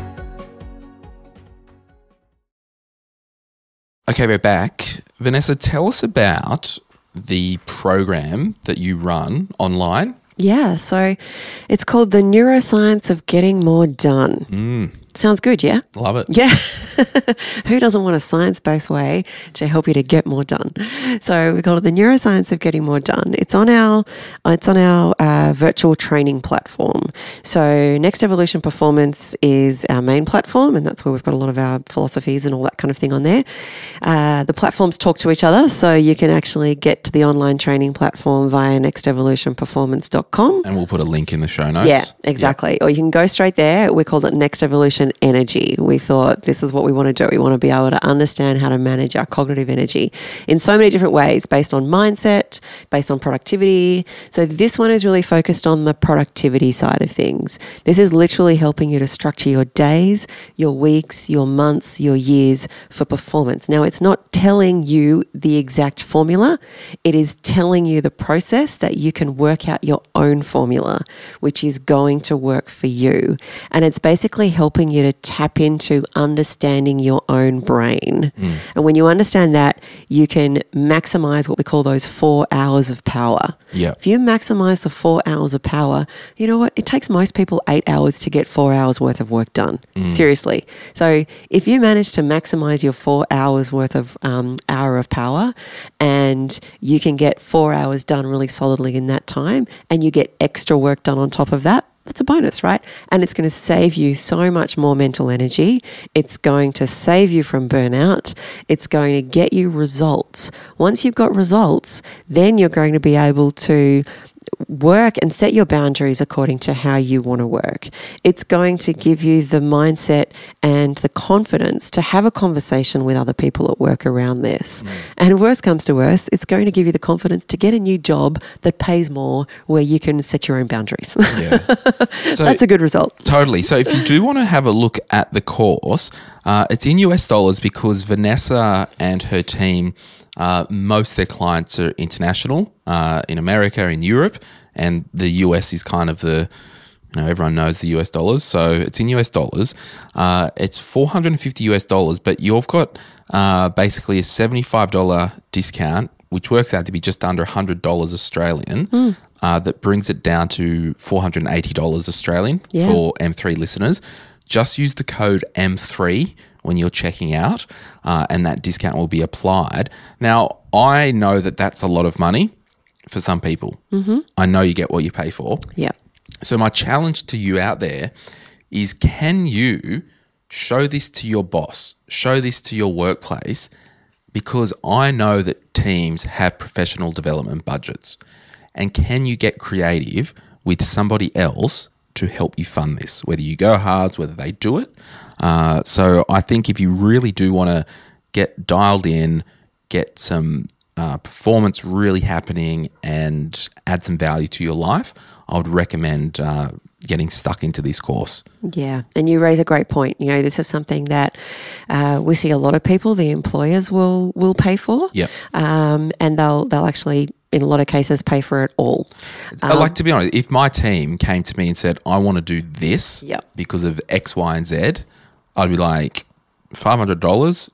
Okay, we're back. Vanessa, tell us about the program that you run online Yeah, so it's called The Neuroscience of Getting More Done. Mm. Sounds good, yeah? Love it. Yeah. Who doesn't want a science-based way to help you to get more done? So we call it The Neuroscience of Getting More Done. It's on our it's on our uh, virtual training platform. So Next Evolution Performance is our main platform, and that's where we've got a lot of our philosophies and all that kind of thing on there. Uh, the platforms talk to each other, so you can actually get to the online training platform via next evolution performance dot com. And we'll put a link in the show notes. Yeah, exactly. Yep. Or you can go straight there. We called it Next Evolution Energy. We thought this is what we want to do. We want to be able to understand how to manage our cognitive energy in so many different ways, based on mindset, based on productivity. So this one is really focused on the productivity side of things. This is literally helping you to structure your days, your weeks, your months, your years for performance. Now, it's not telling you the exact formula. It is telling you the process that you can work out your own formula, which is going to work for you. And it's basically helping you to tap into understanding your own brain. Mm. And when you understand that, you can maximize what we call those four hours of power. Yeah. If you maximize the four hours of power, you know what? It takes most people eight hours to get four hours worth of work done. Mm. Seriously. So if you manage to maximize your four hours worth of um, hour of power, and you can get four hours done really solidly in that time, and you get extra work done on top of that, that's a bonus, right? And it's going to save you so much more mental energy. It's going to save you from burnout. It's going to get you results. Once you've got results, then you're going to be able to work and set your boundaries according to how you want to work. It's going to give you the mindset and the confidence to have a conversation with other people at work around this. Mm. And worst comes to worst, it's going to give you the confidence to get a new job that pays more, where you can set your own boundaries. Yeah. So that's a good result. Totally. So if you do want to have a look at the course, uh, it's in U S dollars because Vanessa and her team, Uh, most of their clients are international, uh, in America, in Europe, and the U S is kind of the, you know, everyone knows the U S dollars, so it's in U S dollars. Uh, it's four hundred fifty U S dollars, but you've got uh, basically a seventy-five dollars discount, which works out to be just under one hundred dollars Australian. Mm. Uh, that brings it down to four hundred eighty dollars Australian yeah. for M three listeners. Just use the code M three when you're checking out, uh, and that discount will be applied. Now, I know that that's a lot of money for some people. Mm-hmm. I know you get what you pay for. Yeah. So my challenge to you out there is, can you show this to your boss, show this to your workplace, because I know that teams have professional development budgets. And can you get creative with somebody else to help you fund this, whether you go halves, whether they do it? Uh, so I think if you really do want to get dialed in, get some uh, performance really happening and add some value to your life, I would recommend uh, getting stuck into this course. Yeah, and you raise a great point. You know, this is something that uh, we see a lot of people, the employers will will pay for. Yep. Um, and they'll they'll actually, in a lot of cases, pay for it all. Um, like, to be honest, if my team came to me and said, I want to do this yep. because of X, Y, and Z, I'd be like, five hundred dollars,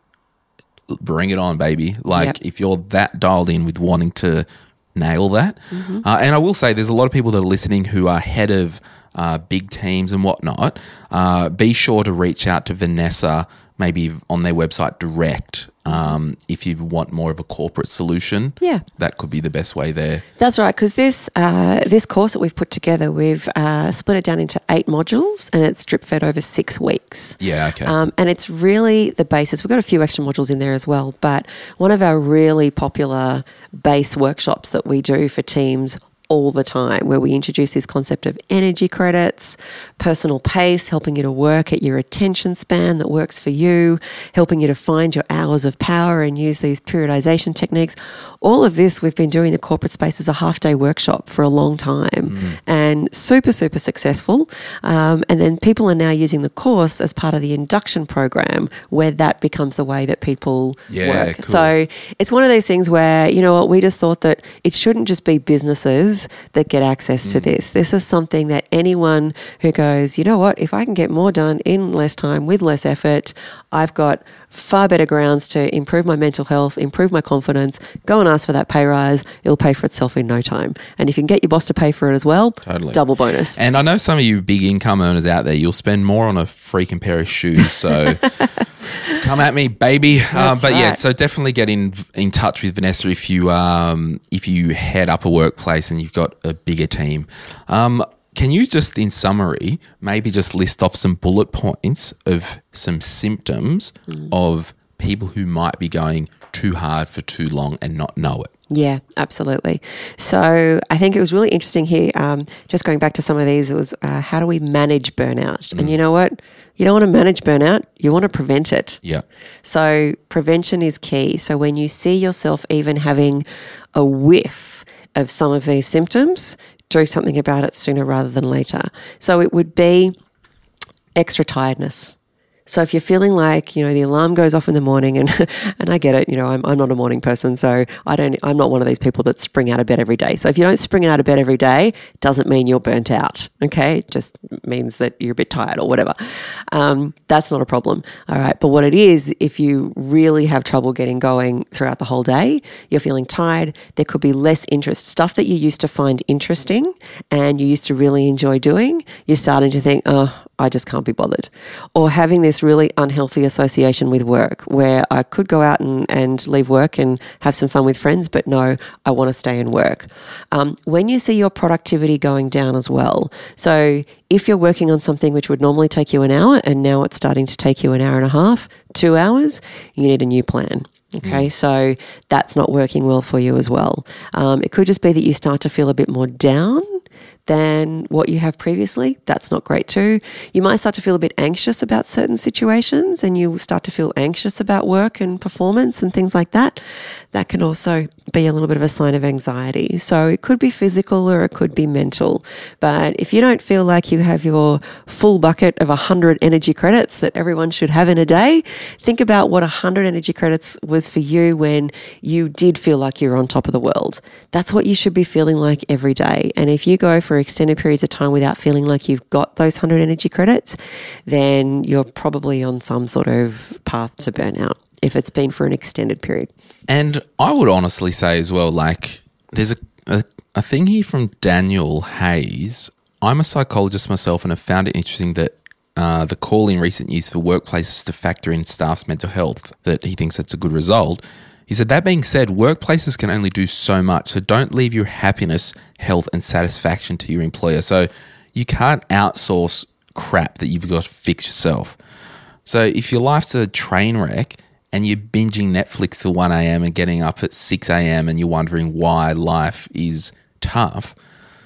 bring it on, baby. Like, yep. if you're that dialed in with wanting to nail that. Mm-hmm. Uh, and I will say there's a lot of people that are listening who are head of uh, big teams and whatnot. Uh, be sure to reach out to Vanessa, maybe on their website direct. Um, if you want more of a corporate solution, yeah, that could be the best way there. That's right, because this uh, this course that we've put together, we've uh, split it down into eight modules, and it's drip fed over six weeks. Yeah, okay. Um, and it's really the basis. We've got a few extra modules in there as well, but one of our really popular base workshops that we do for teams all the time, where we introduce this concept of energy credits, personal pace, helping you to work at your attention span that works for you, helping you to find your hours of power and use these periodization techniques. All of this we've been doing in the corporate space as a half-day workshop for a long time, mm. and super, super successful. Um, and then people are now using the course as part of the induction program, where that becomes the way that people yeah, work. Cool. So it's one of these things where, you know what, we just thought that it shouldn't just be businesses bosses that get access mm. to this. This is something that anyone who goes, you know what, if I can get more done in less time with less effort, I've got far better grounds to improve my mental health, improve my confidence, go and ask for that pay rise. It'll pay for itself in no time. And if you can get your boss to pay for it as well, totally. Double bonus. And I know some of you big income earners out there, you'll spend more on a freaking pair of shoes. So come at me, baby. Um, but right. yeah, so definitely get in in touch with Vanessa if you um, if you head up a workplace and you've got a bigger team. Um, Can you just, in summary, maybe just list off some bullet points of some symptoms mm. of people who might be going too hard for too long and not know it? Yeah, absolutely. So I think it was really interesting here, um, just going back to some of these, it was uh, how do we manage burnout? Mm. And you know what? You don't want to manage burnout, you want to prevent it. Yeah. So prevention is key. So when you see yourself even having a whiff of some of these symptoms, do something about it sooner rather than later. So it would be extra tiredness. So if you're feeling like, you know, the alarm goes off in the morning and and I get it, you know, I'm I'm not a morning person, so I don't I'm not one of these people that spring out of bed every day. So if you don't spring out of bed every day, doesn't mean you're burnt out, okay? It just means that you're a bit tired or whatever. Um, that's not a problem. All right. But what it is, if you really have trouble getting going throughout the whole day, you're feeling tired, there could be less interest. Stuff that you used to find interesting and you used to really enjoy doing, you're starting to think, oh, I just can't be bothered. Or having this really unhealthy association with work where I could go out and, and leave work and have some fun with friends, but no, I want to stay in work. Um, when you see your productivity going down as well, so if you're working on something which would normally take you an hour and now it's starting to take you an hour and a half, two hours, you need a new plan. Okay, mm. so that's not working well for you as well. Um, it could just be that you start to feel a bit more down than what you have previously. That's not great too. You might start to feel a bit anxious about certain situations and you start to feel anxious about work and performance and things like that. That can also be a little bit of a sign of anxiety. So it could be physical or it could be mental. But if you don't feel like you have your full bucket of one hundred energy credits that everyone should have in a day, think about what one hundred energy credits was for you when you did feel like you were on top of the world. That's what you should be feeling like every day. And if you go for extended periods of time without feeling like you've got those one hundred energy credits, then you're probably on some sort of path to burnout if it's been for an extended period. And I would honestly say as well, like there's a, a, a thing here from Daniel Hayes. I'm a psychologist myself and have found it interesting that uh, the call in recent years for workplaces to factor in staff's mental health, that he thinks that's a good result. He said, that being said, workplaces can only do so much, so don't leave your happiness, health and satisfaction to your employer. So you can't outsource crap that you've got to fix yourself. So if your life's a train wreck and you're binging Netflix till one a.m. and getting up at six a.m. and you're wondering why life is tough,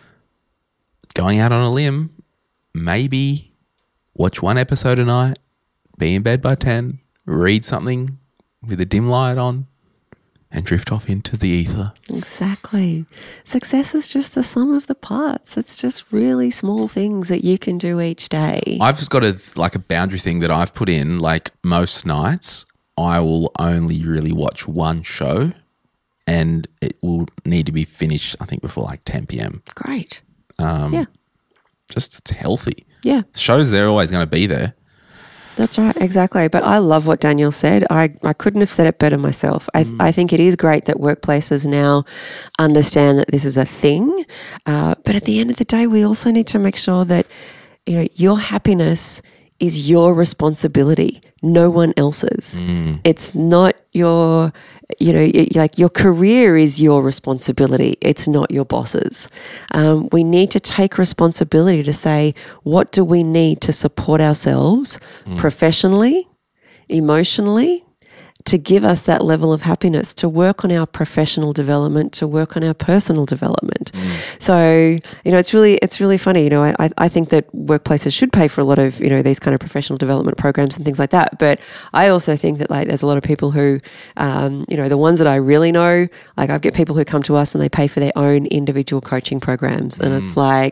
going out on a limb, maybe watch one episode a night, be in bed by ten, read something with a dim light on, and drift off into the ether. Exactly. Success is just the sum of the parts. It's just really small things that you can do each day. I've just got a like a boundary thing that I've put in. Like most nights, I will only really watch one show, and it will need to be finished, I think, before like ten p.m. Great. Um, yeah. Just it's healthy. Yeah. The shows, they're always going to be there. That's right, exactly. But I love what Daniel said. I, I couldn't have said it better myself. I, mm. I think it is great that workplaces now understand that this is a thing. Uh, but at the end of the day, we also need to make sure that, you know, your happiness is your responsibility, no one else's. Mm. It's not your, you know, like your career is your responsibility. It's not your boss's. Um, we need to take responsibility to say, what do we need to support ourselves mm. professionally, emotionally, to give us that level of happiness, to work on our professional development, to work on our personal development. Mm. So, you know, it's really, it's really funny. You know, I, I think that workplaces should pay for a lot of, you know, these kind of professional development programs and things like that. But I also think that like there's a lot of people who, um, you know, the ones that I really know, like I get people who come to us and they pay for their own individual coaching programs. And mm. it's like,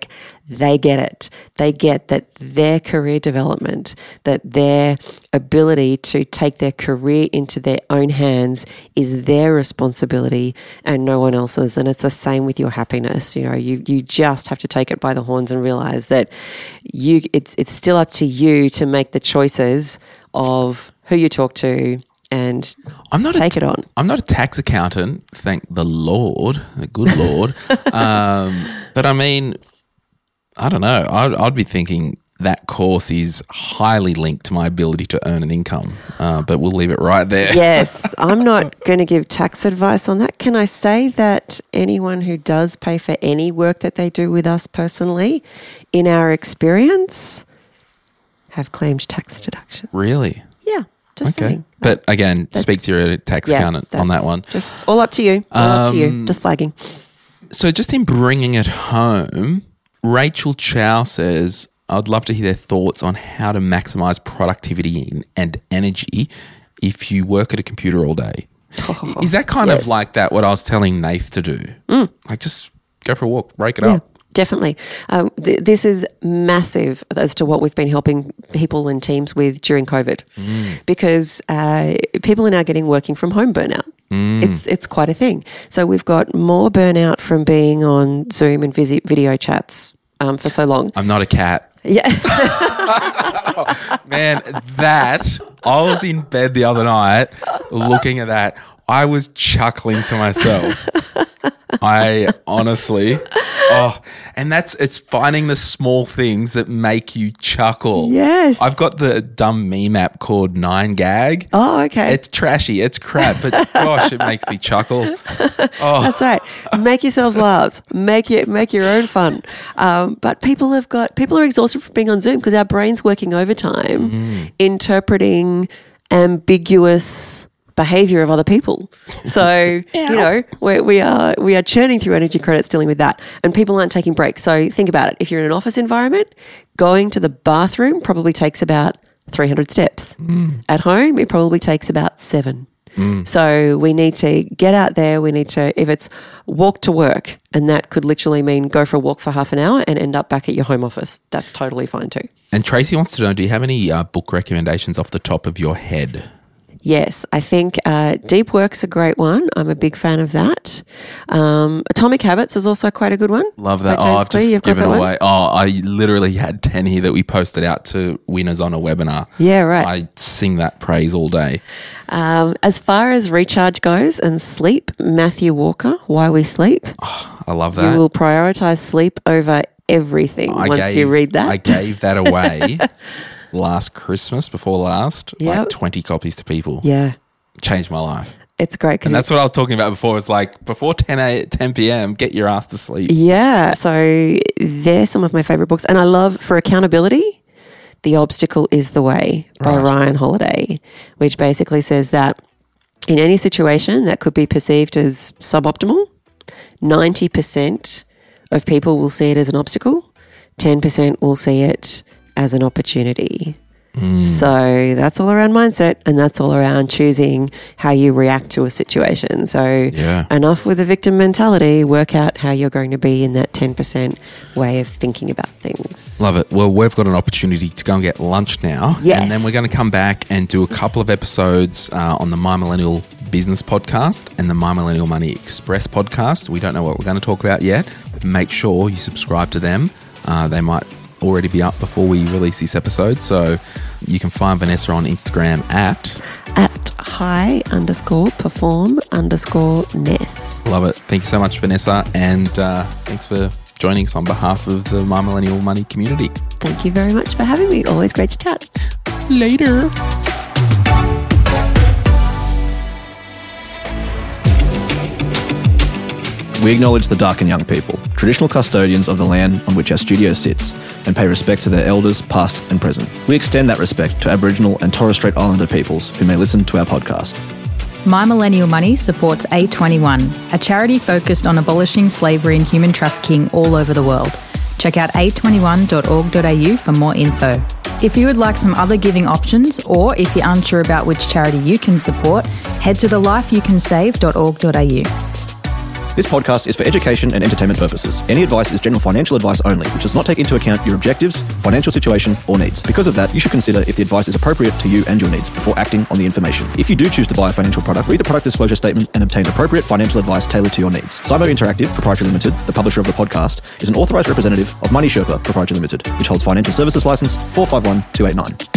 they get it. They get that their career development, that their ability to take their career into their own hands is their responsibility and no one else's. And it's the same with your happiness. You know, you you just have to take it by the horns and realize that you it's it's still up to you to make the choices of who you talk to and I'm not take a, it on. I'm not a tax accountant, thank the Lord, the good Lord. um, but I mean, I don't know. I'd, I'd be thinking that course is highly linked to my ability to earn an income, uh, but we'll leave it right there. Yes, I'm not going to give tax advice on that. Can I say that anyone who does pay for any work that they do with us personally, in our experience, have claimed tax deduction? Really? Yeah, just Okay. saying. But again, That's- speak to your tax Yeah, accountant on that's that one. Just all up to you. All up to you. Um, Just flagging. So just in bringing it home, Rachel Chow says, I'd love to hear their thoughts on how to maximize productivity and energy if you work at a computer all day. Is that kind yes. of like that what I was telling Nath to do? Mm. Like just go for a walk, break it Yeah. up. Definitely. Um, th- this is massive as to what we've been helping people and teams with during COVID Mm. because uh, people are now getting working from home burnout. Mm. It's it's quite a thing. So we've got more burnout from being on Zoom and visi- video chats um, for so long. I'm not a cat. Yeah. Man, that, I was in bed the other night looking at that. I was chuckling to myself. I honestly, oh, and that's, it's finding the small things that make you chuckle. Yes. I've got the dumb meme app called nine gag. Oh, okay. It's trashy, it's crap, but gosh, it makes me chuckle. Oh, That's right. Make yourselves laugh. Make it make your own fun. Um, but people have got people are exhausted from being on Zoom because our brain's working overtime, Mm-hmm. interpreting ambiguous behavior of other people. So you know we we are we are churning through energy credits dealing with that, and people aren't taking breaks. So think about it. If you're in an office environment, going to the bathroom probably takes about three hundred steps. Mm. At home, it probably takes about seven. So we need to get out there. We need to, if it's walk to work, and that could literally mean go for a walk for half an hour and end up back at your home office. That's totally fine too. and Tracy wants to know, do you have any uh, book recommendations off the top of your head? Yes, I think uh, Deep Work's a great one. I'm a big fan of that. Um, Atomic Habits is also quite a good one. Love that. By Oh, James I've Clear. just You've got given that away. one? Oh, I literally had ten here that we posted out to winners on a webinar. Yeah, right. I sing that praise all day. Um, as far as recharge goes and sleep, Matthew Walker, Why We Sleep. I love that. You will prioritize sleep over everything I once gave, you read that. I gave that away last Christmas, before last, Yep. like twenty copies to people. Yeah, Changed my life. it's great because And that's what I was talking about before. It's like before ten p.m., get your ass to sleep. Yeah. So they're some of my favorite books. And I love, for accountability, The Obstacle is the Way by Right. Ryan Holiday, which basically says that in any situation that could be perceived as suboptimal, ninety percent of people will see it as an obstacle, ten percent will see it as an opportunity. So that's all around mindset, and that's all around choosing how you react to a situation. So Yeah. enough with the victim mentality, work out how you're going to be in that ten percent way of thinking about things. Love it. Well, we've got an opportunity to go and get lunch now. Yes. And then we're going to come back and do a couple of episodes uh, on the My Millennial Business Podcast and the My Millennial Money Express podcast. We don't know what we're going to talk about yet, but make sure you subscribe to them. Uh, they might already be up before we release this episode. So you can find Vanessa on Instagram at... At high underscore perform underscore Ness. Love it. Thank you so much, Vanessa. And uh, thanks for joining us on behalf of the My Millennial Money community. Thank you very much for having me. Always great to chat. Later. We acknowledge the Darkin Young people, traditional custodians of the land on which our studio sits, and pay respect to their elders, past and present. We extend that respect to Aboriginal and Torres Strait Islander peoples who may listen to our podcast. My Millennial Money supports A twenty-one, a charity focused on abolishing slavery and human trafficking all over the world. Check out a twenty-one dot org dot a u for more info. If you would like some other giving options, or if you're unsure about which charity you can support, head to the life you can save dot org dot a u. This podcast is for education and entertainment purposes. Any advice is general financial advice only, which does not take into account your objectives, financial situation, or needs. Because of that, you should consider if the advice is appropriate to you and your needs before acting on the information. If you do choose to buy a financial product, read the product disclosure statement and obtain appropriate financial advice tailored to your needs. Cymo Interactive Proprietary Limited, the publisher of the podcast, is an authorized representative of Money Sherpa Proprietary Limited, which holds financial services license four five one two eight nine.